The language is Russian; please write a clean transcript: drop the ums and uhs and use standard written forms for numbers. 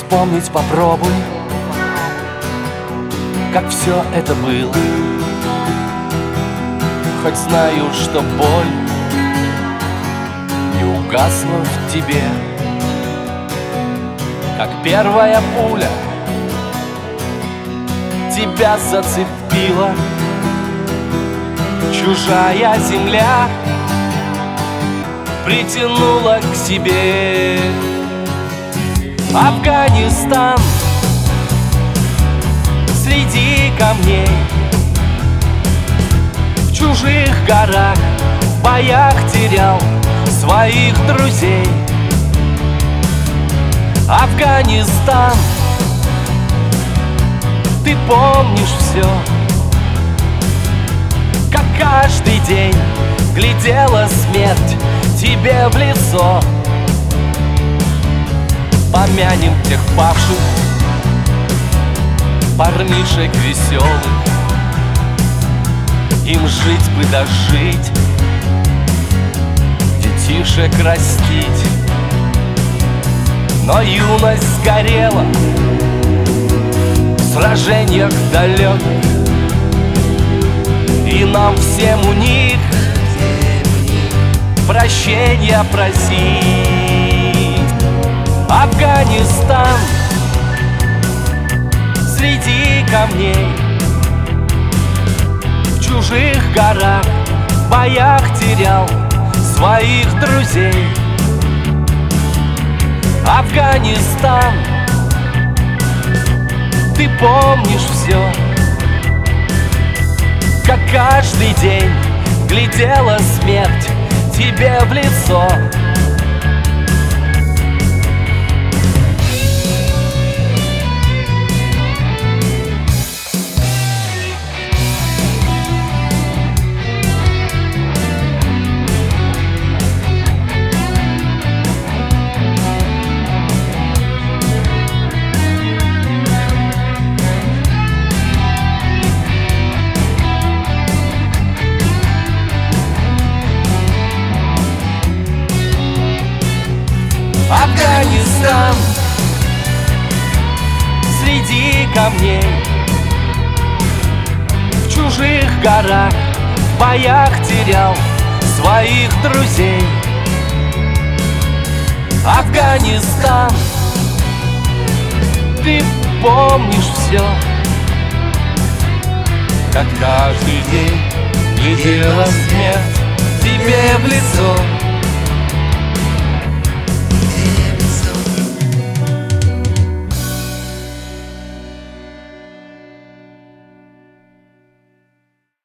вспомнить попробуй, как все это было. Хоть знаю, что боль не угасла в тебе, как первая пуля тебя зацепила. Чужая земля притянула к себе. Афганистан среди камней, в чужих горах, в боях терял своих друзей. Афганистан, ты помнишь все, как каждый день глядела смерть тебе в лицо. Помянем тех павших, парнишек веселых. Им жить бы дожить, детишек растить. Но юность сгорела в сражениях далеких, и нам всем у них прощения просить. Афганистан среди камней, в чужих горах, в боях терял своих друзей. Афганистан, ты помнишь все, как каждый день глядела смерть тебе в лицо. Афганистан среди камней, в чужих горах, в боях терял своих друзей. Афганистан, ты помнишь все, как каждый день глядела смерть тебе в лицо.